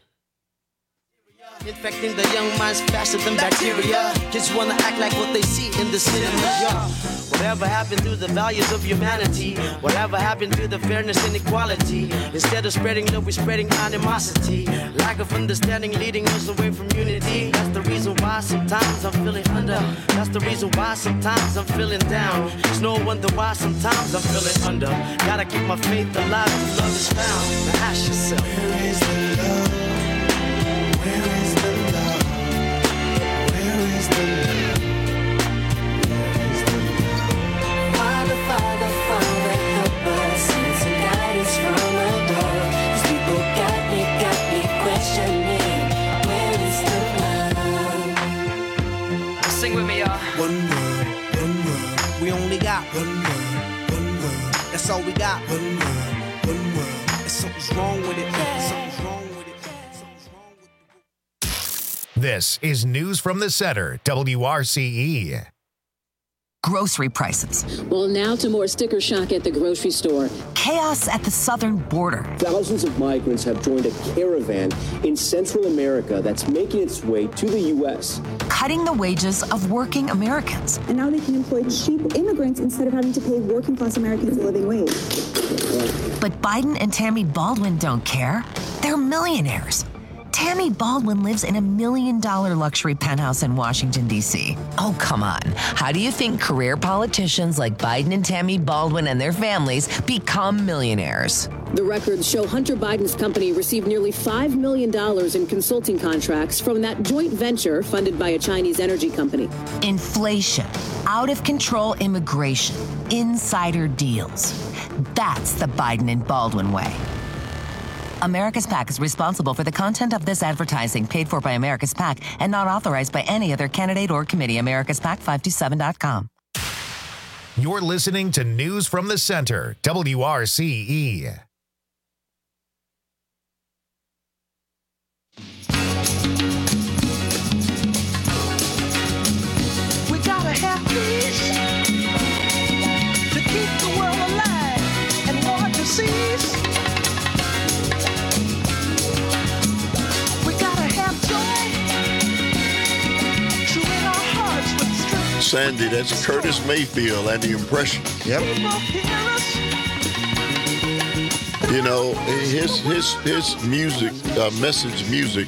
Infecting the young minds faster than bacteria. Kids wanna act like what they see in the cinema. Yeah. Whatever happened to the values of humanity? Whatever happened to the fairness and equality? Instead of spreading love, we're spreading animosity. Lack of understanding leading us away from unity. That's the reason why sometimes I'm feeling under. That's the reason why sometimes I'm feeling down. It's no wonder why sometimes I'm feeling under. Gotta keep my faith alive till love is found. Now ask yourself, where is the love? Where is the love? Where is the love? Where is the love? Father, Father, Father, help us. Send some guidance from above. These people got me, got me questioning. Where is the love? Sing with me, y'all. One word, one word. We only got one word, one word. That's all we got. One word, one word. And something's wrong with it. Something's wrong with it. This is News from the Center, W R C E. grocery prices. Well, now to more sticker shock at the grocery store. Chaos at the southern border. Thousands of migrants have joined a caravan in Central America that's making its way to the U S. Cutting the wages of working Americans. And now they can employ cheap immigrants instead of having to pay working class Americans a living wage. But Biden and Tammy Baldwin don't care. They're millionaires. Tammy Baldwin lives in a million dollar luxury penthouse in Washington, D C. Oh, come on. How do you think career politicians like Biden and Tammy Baldwin and their families become millionaires? The records show Hunter Biden's company received nearly five million dollars in consulting contracts from that joint venture funded by a Chinese energy company. Inflation, out of control immigration, insider deals. That's the Biden and Baldwin way. America's PAC is responsible for the content of this advertising, paid for by America's PAC and not authorized by any other candidate or committee. America's PAC five two seven dot com. You're listening to News from the Center, W R C E. We gotta have peace to keep the world alive and war to cease. Sandy, that's Curtis Mayfield and the Impression. Yep. You know, his his his music, uh, message music,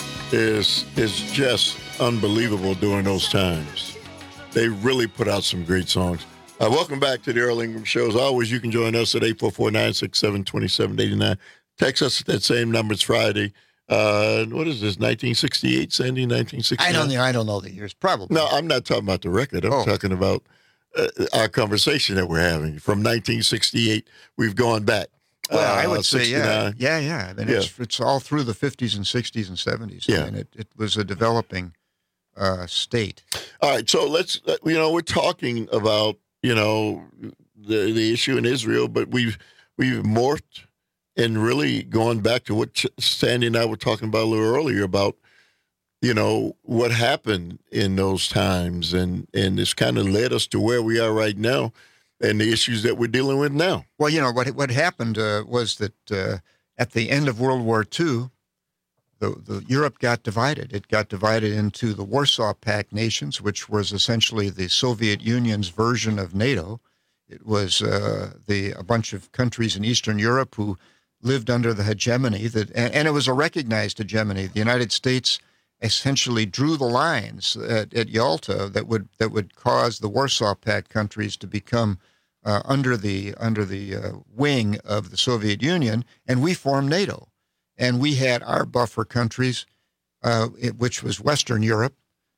is is just unbelievable during those times. They really put out some great songs. Uh, welcome back to the Earl Ingram Show. As always, you can join us at eight four four, nine six seven, two seven eight nine. Text us at that same number. It's Friday. Uh, what is this? nineteen sixty-eight, Sandy? nineteen sixty-nine. I don't know. I don't know the years. Probably. No, I'm not talking about the record. I'm Oh. talking about uh, our conversation that we're having from nineteen sixty-eight. We've gone back. Well, I Uh, would say, yeah, sixty-nine. yeah, yeah. I mean, Yeah. it's it's all through the fifties and sixties and seventies. Yeah. I mean, it, it was a developing uh, state. All right, so let's. uh, You know, we're talking about you know the the issue in Israel, but we've we've morphed and really going back to what Ch- Sandy and I were talking about a little earlier about you know what happened in those times, and and it's kind of led us to where we are right now, and the issues that we're dealing with now. Well, you know what what happened uh, was that uh, at the end of World War Two, the, the Europe got divided. It got divided into the Warsaw Pact nations, which was essentially the Soviet Union's version of NATO. It was uh, the a bunch of countries in Eastern Europe who lived under the hegemony that, and, and it was a recognized hegemony. The United States essentially drew the lines at, at Yalta that would that would cause the Warsaw Pact countries to become uh, under the under the uh, wing of the Soviet Union, and we formed NATO, and we had our buffer countries, uh, it, which was Western Europe.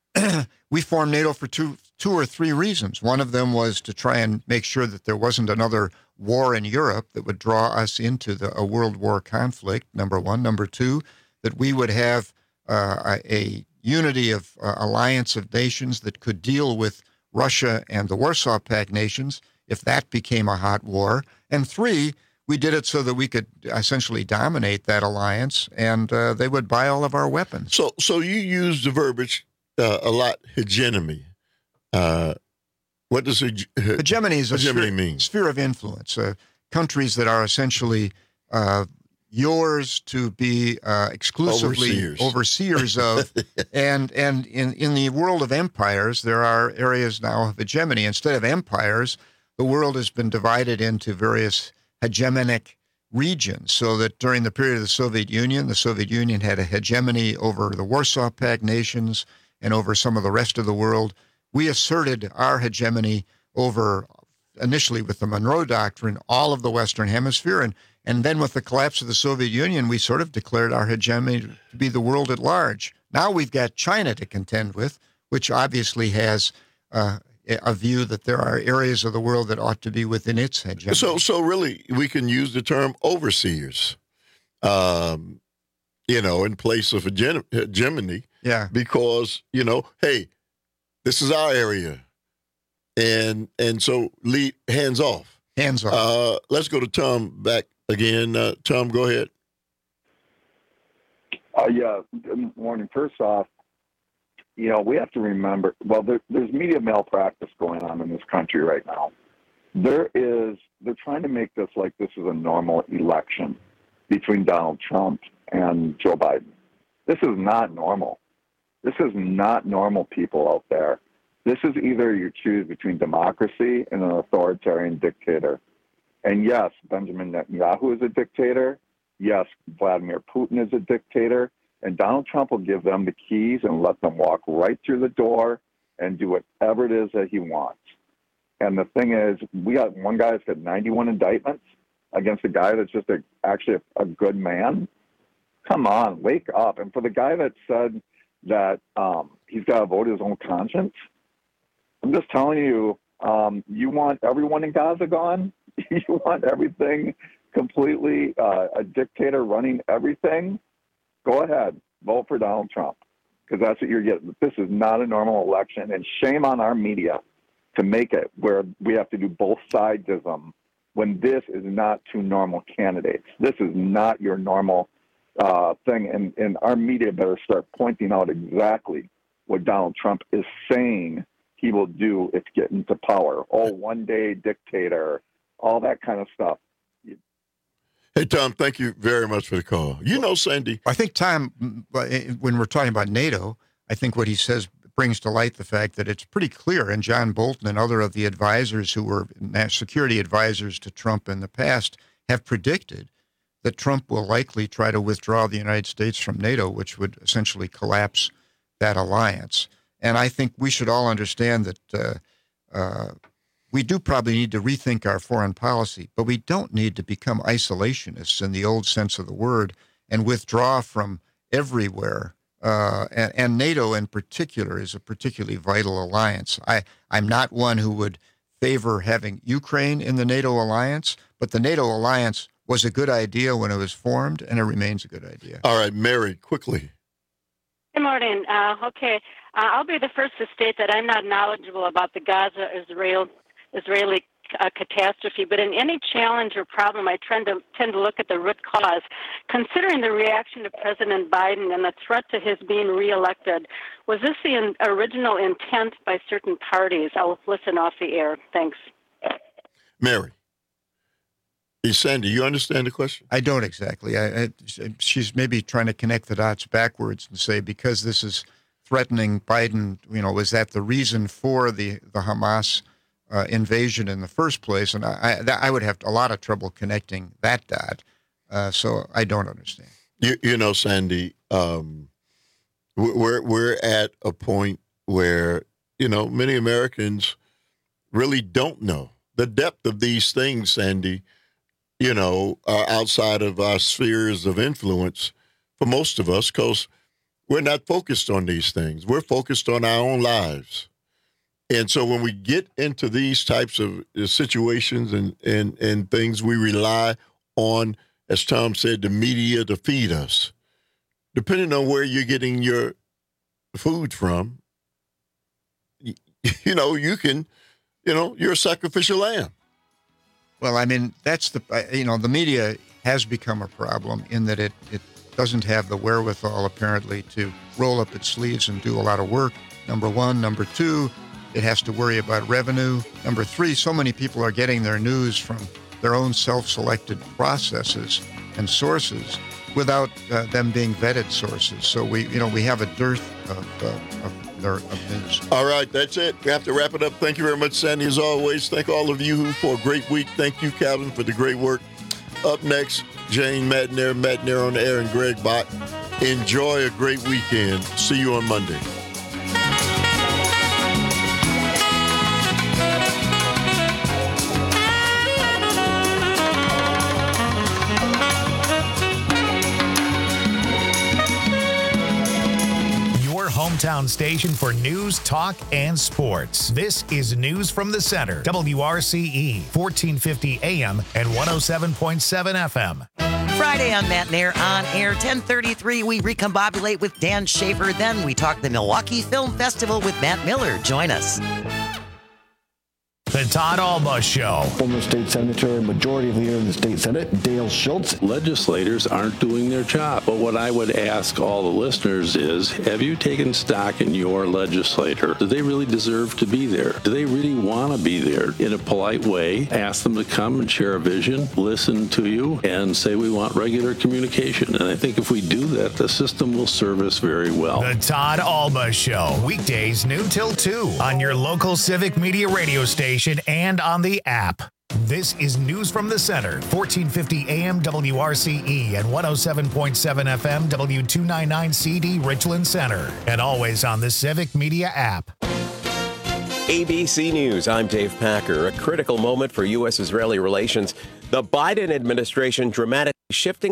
We formed NATO for two two or three reasons. One of them was to try and make sure that there wasn't another war in Europe that would draw us into the, a world war conflict, number one. Number two, that we would have uh, a, a unity of uh, alliance of nations that could deal with Russia and the Warsaw Pact nations if that became a hot war. And three, we did it so that we could essentially dominate that alliance, and uh, they would buy all of our weapons. So, so you use the verbiage uh, a lot, hegemony. Uh, what does hege- hegemony is a hegemony sphere, mean? sphere of influence. Uh, countries that are essentially uh, yours to be uh, exclusively Overseers. overseers of, and and in in the world of empires, there are areas now of hegemony. Instead of empires, the world has been divided into various hegemonic regions. So that during the period of the Soviet Union, the Soviet Union had a hegemony over the Warsaw Pact nations and over some of the rest of the world. We asserted our hegemony over, initially with the Monroe Doctrine, all of the Western Hemisphere. And, and then with the collapse of the Soviet Union, we sort of declared our hegemony to be the world at large. Now we've got China to contend with, which obviously has uh, a view that there are areas of the world that ought to be within its hegemony. So, so really, we can use the term overseers, um, you know, in place of hege- hegemony. Yeah. Because, you know, hey, this is our area. And and so lead hands off. Hands off. Uh, let's go to Tom back again. Uh, Tom, go ahead. Uh, yeah, good morning. First off, you know, we have to remember, well, there, there's media malpractice going on in this country right now. There is, they're trying to make this like this is a normal election between Donald Trump and Joe Biden. This is not normal. This is not normal, people out there. This is either you choose between democracy and an authoritarian dictator. And yes, Benjamin Netanyahu is a dictator. Yes, Vladimir Putin is a dictator. And Donald Trump will give them the keys and let them walk right through the door and do whatever it is that he wants. And the thing is, we got one guy that's got ninety-one indictments against a guy that's just a, actually a, a good man. Come on, wake up. And for the guy that said that um, he's got to vote his own conscience, I'm just telling you, um, you want everyone in Gaza gone? You want everything completely, uh, a dictator running everything? Go ahead, vote for Donald Trump, because that's what you're getting. This is not a normal election, and shame on our media to make it where we have to do both sidesism when this is not two normal candidates. This is not your normal uh, thing, and, and our media better start pointing out exactly what Donald Trump is saying he will do if get into power. Oh, one-day dictator, all that kind of stuff. Hey, Tom, thank you very much for the call. You know, Sandy. I think, Tom, when we're talking about NATO, I think what he says brings to light the fact that it's pretty clear, and John Bolton and other of the advisors who were security advisors to Trump in the past have predicted that Trump will likely try to withdraw the United States from NATO, which would essentially collapse that alliance. And I think we should all understand that uh, uh, we do probably need to rethink our foreign policy, but we don't need to become isolationists in the old sense of the word and withdraw from everywhere. Uh, and, and NATO in particular is a particularly vital alliance. I, I'm not one who would favor having Ukraine in the NATO alliance, but the NATO alliance was a good idea when it was formed, and it remains a good idea. All right, Mary, quickly. Good morning. Uh, okay, uh, I'll be the first to state that I'm not knowledgeable about the Gaza-Israel Israeli uh, catastrophe, but in any challenge or problem, I tend to tend to look at the root cause. Considering the reaction to President Biden and the threat to his being reelected, was this the in, original intent by certain parties? I'll listen off the air. Thanks. Mary. Hey, Sandy, you understand the question? I don't exactly. I, I, she's maybe trying to connect the dots backwards and say, because this is threatening Biden, you know, was that the reason for the, the Hamas Uh, invasion in the first place? And I, I, I would have a lot of trouble connecting that dot. Uh, so I don't understand. You, you know, Sandy, um, we're we're at a point where, you know, many Americans really don't know the depth of these things, Sandy, you know, are outside of our spheres of influence for most of us, because we're not focused on these things. We're focused on our own lives. And so when we get into these types of situations and, and, and things, we rely on, as Tom said, the media to feed us. Depending on where you're getting your food from, you know, you can, you know, you're a sacrificial lamb. Well, I mean, that's the, you know, the media has become a problem in that it, it doesn't have the wherewithal, apparently, to roll up its sleeves and do a lot of work, number one. Number two, it has to worry about revenue. Number three, so many people are getting their news from their own self-selected processes and sources without uh, them being vetted sources. So we, you know, we have a dearth of, uh, of, their, of news. All right, that's it. We have to wrap it up. Thank you very much, Sandy, as always. Thank all of you for a great week. Thank you, Calvin, for the great work. Up next, Jane Madnair, Madnair on the air, and Greg Bott. Enjoy a great weekend. See you on Monday. Hometown station for news, talk, and sports. This is News from the Center, W R C E, fourteen fifty A M and one oh seven point seven F M. Friday on Matt Nair on air, ten thirty-three, we recombobulate with Dan Schaefer. Then we talk the Milwaukee Film Festival with Matt Miller. Join us. The The Todd Alba Show. Former state senator and majority leader in the state Senate, Dale Schultz. Legislators aren't doing their job. But what I would ask all the listeners is, have you taken stock in your legislator? Do they really deserve to be there? Do they really want to be there? In a polite way, ask them to come and share a vision, listen to you, and say we want regular communication. And I think if we do that, the system will serve us very well. The Todd Alba Show, weekdays noon till two on your local Civic Media radio station and on the app. This is News from the Center, fourteen fifty A M W R C E and one oh seven point seven F M W two ninety-nine C D Richland Center, and always on the Civic Media app. A B C News, I'm Dave Packer. A critical moment for U S Israeli relations. The Biden administration dramatically shifting